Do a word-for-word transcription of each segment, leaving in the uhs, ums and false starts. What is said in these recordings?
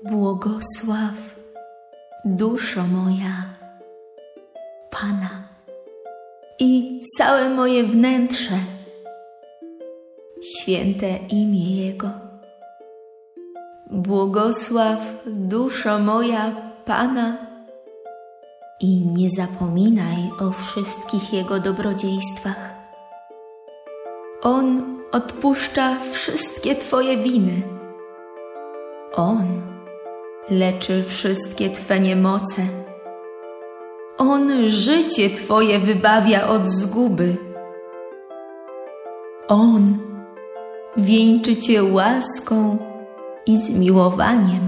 Błogosław, duszo moja, Pana i całe moje wnętrze, święte imię Jego. Błogosław, duszo moja, Pana i nie zapominaj o wszystkich Jego dobrodziejstwach. On odpuszcza wszystkie Twoje winy. On leczy wszystkie Twe niemoce. On życie Twoje wybawia od zguby. On wieńczy Cię łaską i zmiłowaniem.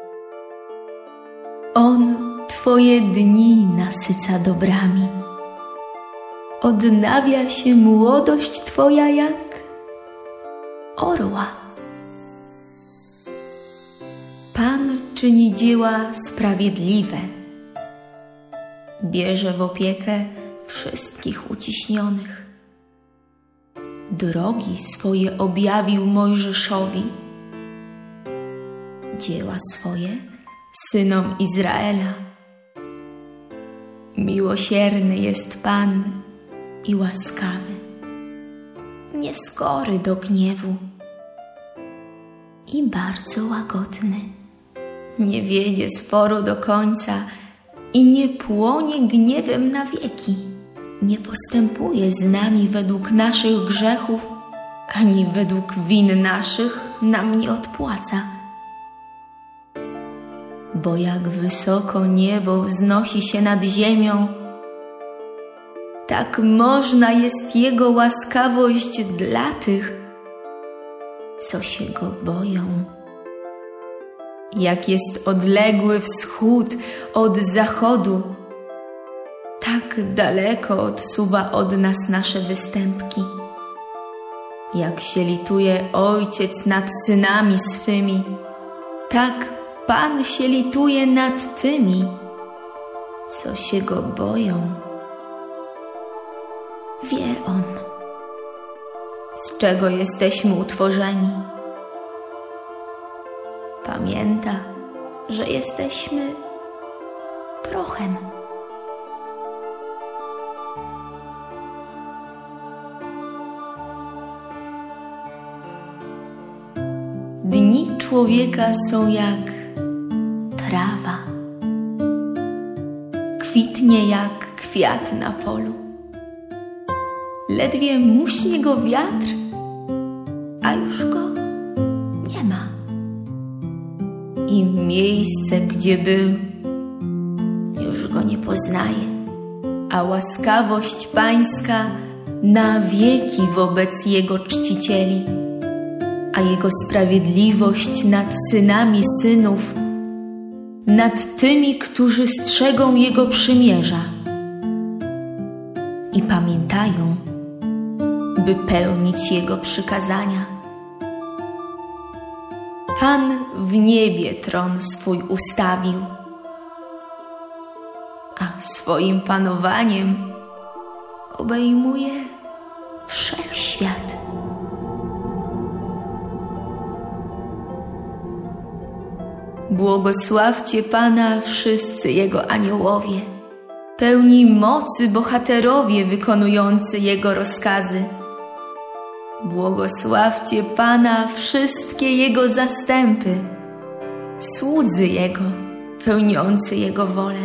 On Twoje dni nasyca dobrami. Odnawia się młodość Twoja jak orła. Pan czyni dzieła sprawiedliwe. Bierze w opiekę wszystkich uciśnionych. Drogi swoje objawił Mojżeszowi, dzieła swoje synom Izraela. Miłosierny jest Pan i łaskawy, nieskory do gniewu i bardzo łagodny. Nie wiedzie sporu do końca i nie płonie gniewem na wieki. Nie postępuje z nami według naszych grzechów, ani według win naszych nam nie odpłaca. Bo jak wysoko niebo wznosi się nad ziemią, tak można jest Jego łaskawość dla tych, co się Go boją. Jak jest odległy wschód od zachodu, tak daleko odsuwa od nas nasze występki. Jak się lituje ojciec nad synami swymi, tak Pan się lituje nad tymi, co się Go boją. Wie On, z czego jesteśmy utworzeni. Pamięta, że jesteśmy prochem. Dni człowieka są jak trawa, kwitnie jak kwiat na polu. Ledwie muśnie go wiatr, a już go nie ma. I miejsce, gdzie był, już go nie poznaje, a łaskawość Pańska na wieki wobec Jego czcicieli, a Jego sprawiedliwość nad synami synów, nad tymi, którzy strzegą Jego przymierza i pamiętają, by pełnić Jego przykazania. Pan w niebie tron swój ustawił, a swoim panowaniem obejmuje wszechświat. Błogosławcie Pana wszyscy Jego aniołowie, pełni mocy bohaterowie wykonujący Jego rozkazy. Błogosławcie Pana wszystkie Jego zastępy, słudzy Jego, pełniący Jego wolę.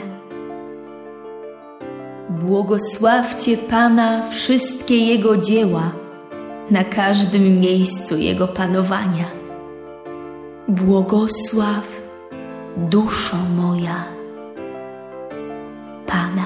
Błogosławcie Pana wszystkie Jego dzieła, na każdym miejscu Jego panowania. Błogosław, duszo moja, Pana.